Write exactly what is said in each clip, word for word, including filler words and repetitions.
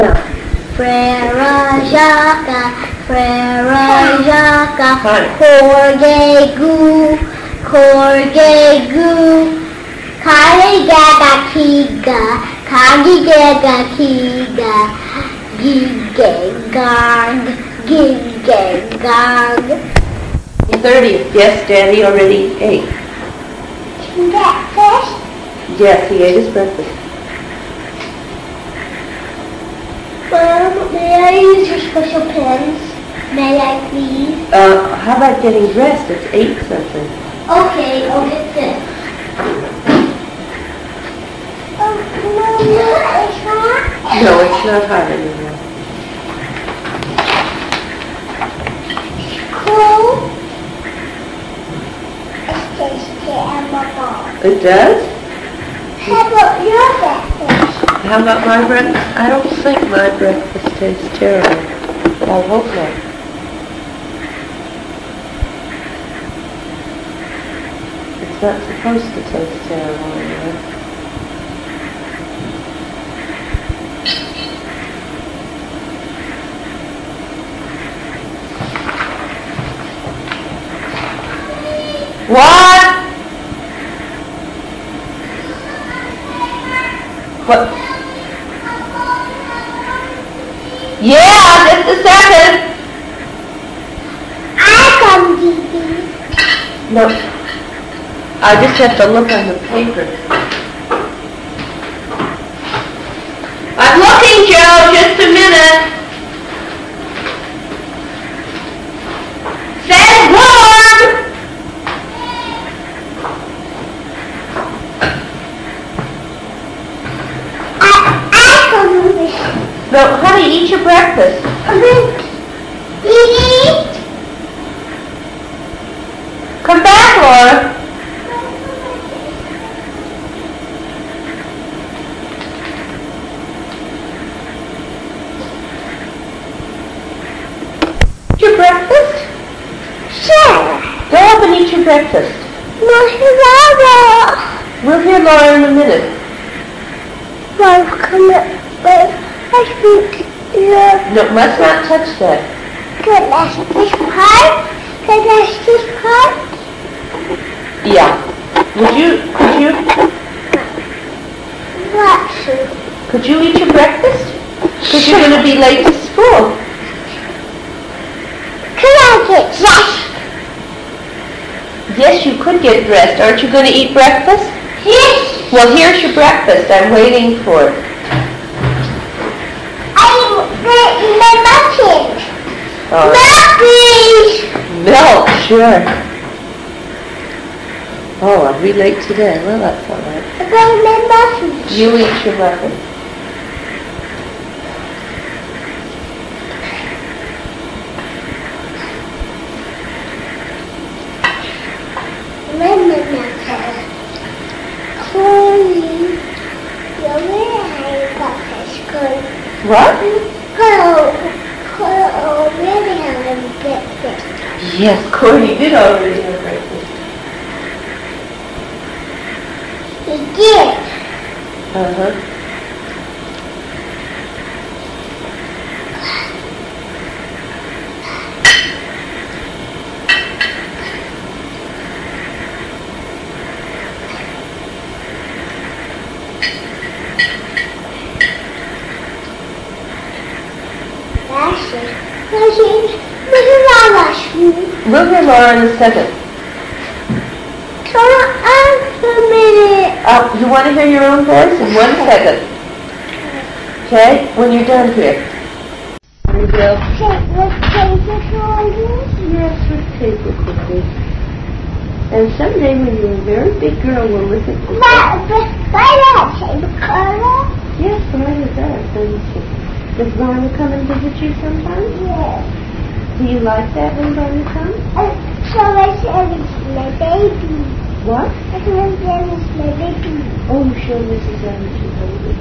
Frère Jacques, Frère Jacques, Corgegu, Corgegu, Karigaga Kiga, Kagigaga Kiga, Gigagag, Gigagag. thirtieth, yes, Daddy already ate. Breakfast? Yes, he ate his breakfast. Mom, may I use your special pens? May I please? Uh, how about getting dressed? It's eight something. Okay, I'll get this. Oh, no, no, it's not. No, it's not hot anymore. Cool. It's tasty and bubble. It does? How about your breakfast? How about my breakfast? I don't think my breakfast tastes terrible, but I hope not. It's not supposed to taste terrible anyway. What? What? Yeah, just a second. I come, Dee. No, I just have to look on the paper. I'm looking, Joe, just a minute. Says warm. No, honey, eat your breakfast. Eat. Come back, Laura. Eat your breakfast? Sure. Go up and eat your breakfast. No, Laura. We'll hear Laura in a minute. Mom, come up. Wait, I think yeah. No, must not touch that. Can I this part? Can I this part? Yeah. Would you, could you, What? could you eat your breakfast? Because you're going to be late to school. Can I get dressed? Yes, you could get dressed. Aren't you going to eat breakfast? Yes. Well, here's your breakfast. I'm waiting for it. I'm getting my muffins. Oh. Milk, please. Milk, sure. Oh, are we late today? Well, that's all right. I'm getting my muffins. You eat your muffin. My muffin. Corey, you're really breakfast. Corey. What? Hello. Hello. Really having breakfast. Yes, Courtney did already have breakfast. He did. Uh-huh. We'll hear Laura in a second. Can I ask a minute? Uh, you want to hear your own voice? In one second. Okay? When you're done here. You will. Take with paper cookies? Yes, with paper cookies. And someday when you're a very big girl, we'll listen to you. But, but, why not paper color? Yes, Lorna does, doesn't she? Does Lorna come and visit you sometimes? Yes. Do you like that when Lorna comes? Uh, so I said it's my baby. What? I said it's my baby. Oh, show Missus Evans your baby.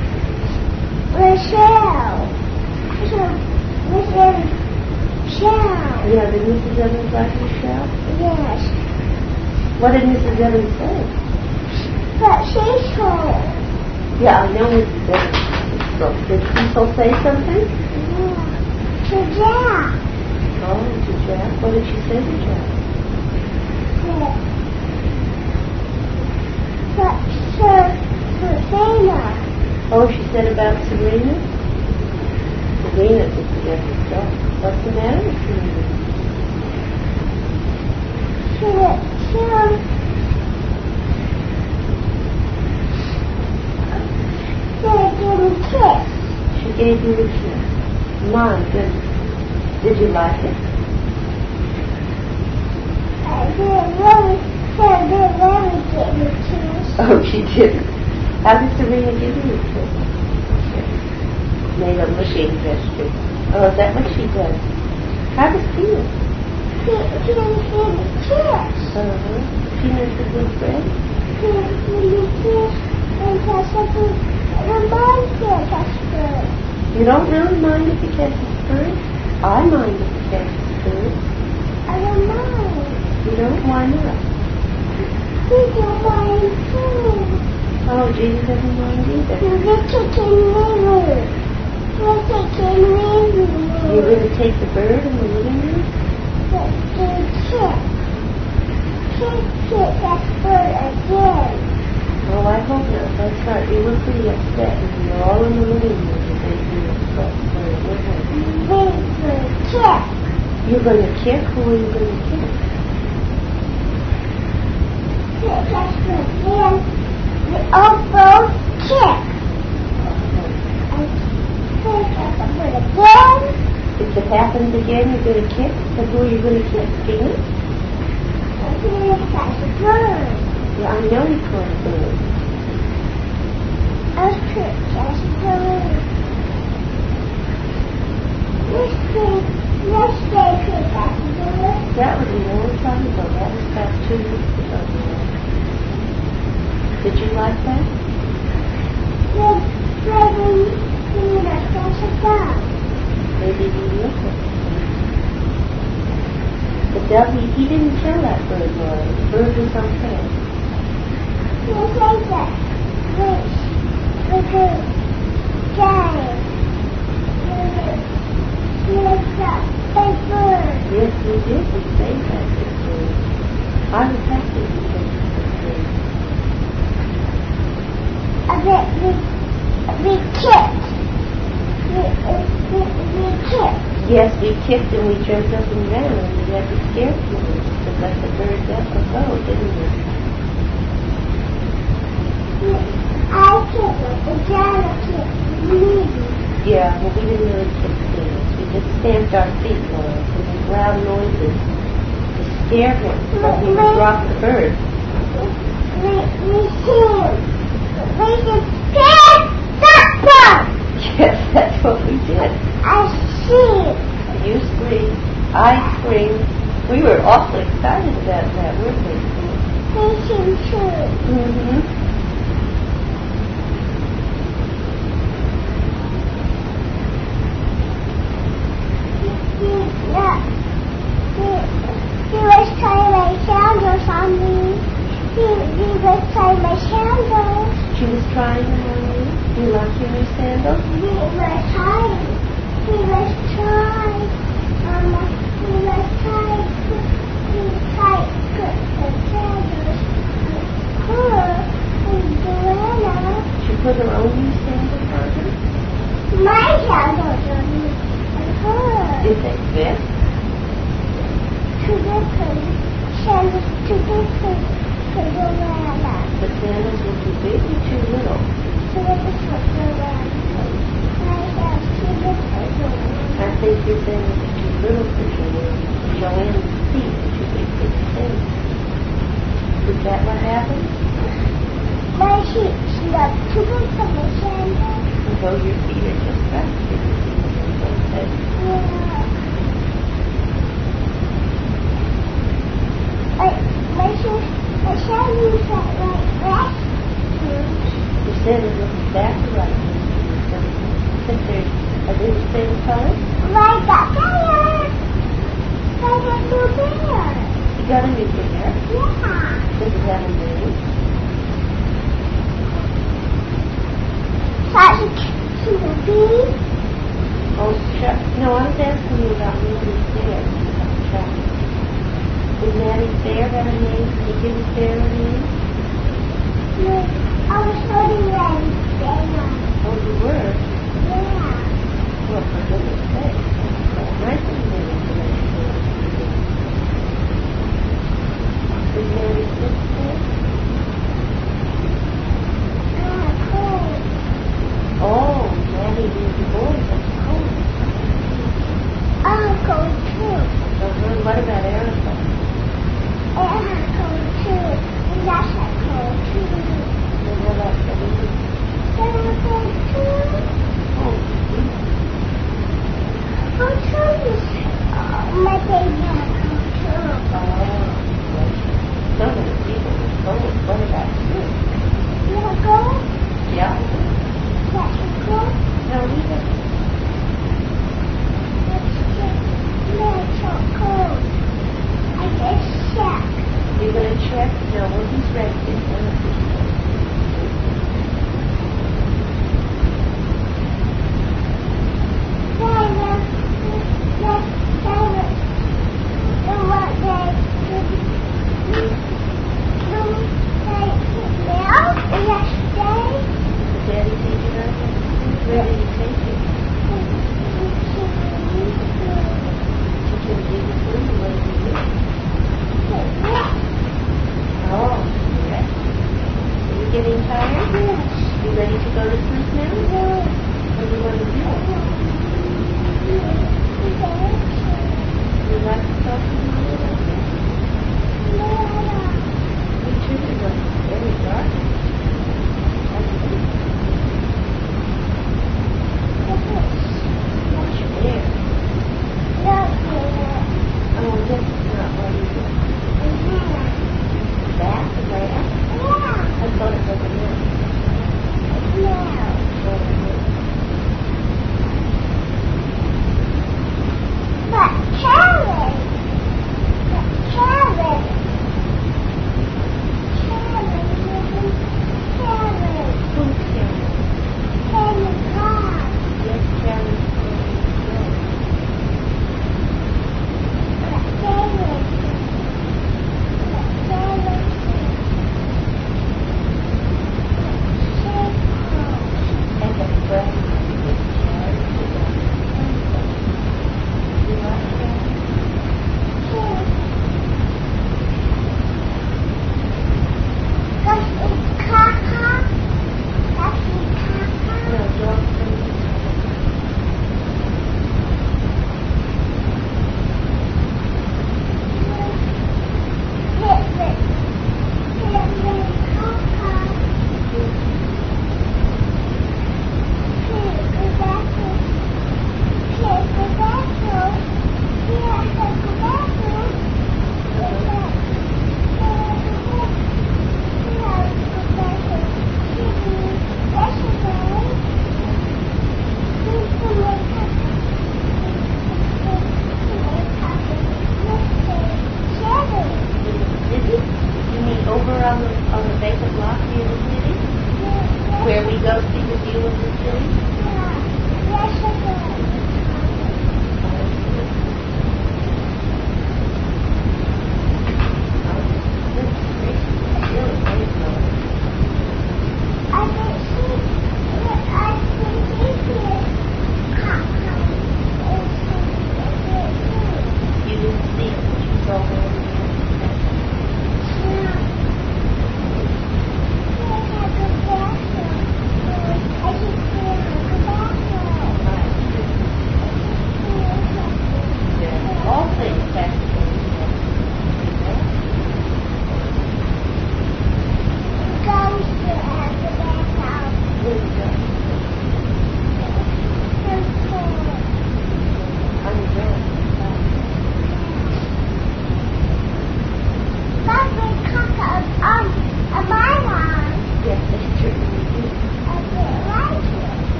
Michelle. So, Miss Evans. Michelle. Yeah, did Missus Evans like Michelle? Yes. What did Missus Evans say? But she's home. Yeah, I know Missus Evans. Cecil. Did Cecil say something? Yeah. To Jack. Oh, to Jack. What did she say to Jack? Yeah. But Sir Serena. Oh, she said about Serena? Serena just forget herself. What's the matter with Serena? She she She gave me a kiss. She gave you a kiss. My goodness. Did you like it? I didn't really, she didn't really give me a kiss. Oh, she didn't. How did Serena give you a kiss? Made a mushy gesture. Oh, is that what she does? How does she feel? She, she didn't give me a kiss. Uh-huh. She knows a good friend. She didn't give me a kiss until something reminds me of that bird. You don't really mind if you catch a bird? I mind if you catch a bird. I don't mind. You don't? Why not? We don't mind too. Oh, Judy doesn't mind either. We're taking river. We're taking river. You're going to take the bird in the living room? But they kick. Kick, kick that bird again. Oh, I hope not. That's right. You were pretty upset when you were all in the living room and they threw a stuffed bird. What happened? They will kick. You're going to kick? Who are you going to kick? Kick that bird again. We all both kick. And kick at the bird again. If it happens again, you're going to kick? Then who are you going to kick? Tina? And kick at the bird. Yeah, I know you caught a bird. I'll kick at the bird. Let's kick. Let's stay kick at the bird. That was a long time ago. That was about two weeks ago. Did you like that? Then maybe we need a special dog. Maybe you look at it. The dove, he, he didn't kill that bird, Laura. The bird was okay. We say that wish we could die. We lift up big bird. Yes, we did. We saved that big bird. I was happy we saved that bird. A bit we, we kicked. We, we, we kicked. Yes, we kicked and we jumped up and down and we had to scare people to let the bird go, didn't we? I kicked it. The Jana kicked me. Yeah, well, we didn't really kick things. We just stamped our feet, Laura, and made loud noises to scare him so he would drop the bird. We, we sing. We said, pick that bird. Yes, that's what we did. I see. You screamed, I screamed. We were awfully excited about that, weren't we? They sing too. Mm-hmm. He was trying my candles on me. He, he was trying my candles. She was trying them on you? You like your new sandals? He was trying. He was trying. Um, he was trying to, he tried to put the candles on her and Joanna. She put her own new sandals on her? My candles on me and her. Did they fit? Too different. Candles too different for Joanna. The sandals were too big or too little? Too different for Joanna. My candles too different for Joanna. I think your sandals are too little for Joanne. Joanne's feet are too big for the sandals. Is that what happened? My feet are too big for the sandals. Although your feet are just right for the sandals, okay? Yeah. I, my shoes, my sandals are like that. Your sandals look exactly like this. Except they're, are they the same color? Like that bear. Like a new bear. You got a new pair? Yeah. Does it have a name? Such, to the bee? Oh, Chuck. No, I was asking you about Maddie's bear. About Chuck. Did Maddie's bear have a name? Did you give his bear a name? No, I was holding them. Oh, you were? Yeah. Well, for goodness sake. That's nice of you to mention that. Did Maddie sit there? Ah, cold. Oh, Maddie was the boy. That's cold. Ah, cold too. Uh-huh. What about Erica? Ah, cold too. And that's a cold too. And what about Eddie? That's a cold too. Oh, sweet. I'll tell you. Uh, my baby had a cold too. Oh, well, so many people were cold. What about you? You wanna go? Yeah. That's a cold. No, we didn't. Let's get that's so cold. I get sick. You're going to check? No, well, he's ready. He's going to be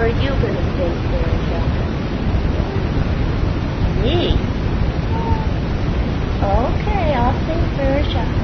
are you going to sing, Persia? Me? Okay, I'll sing Persia.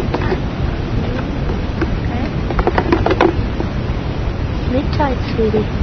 Sleep tight, sweetie.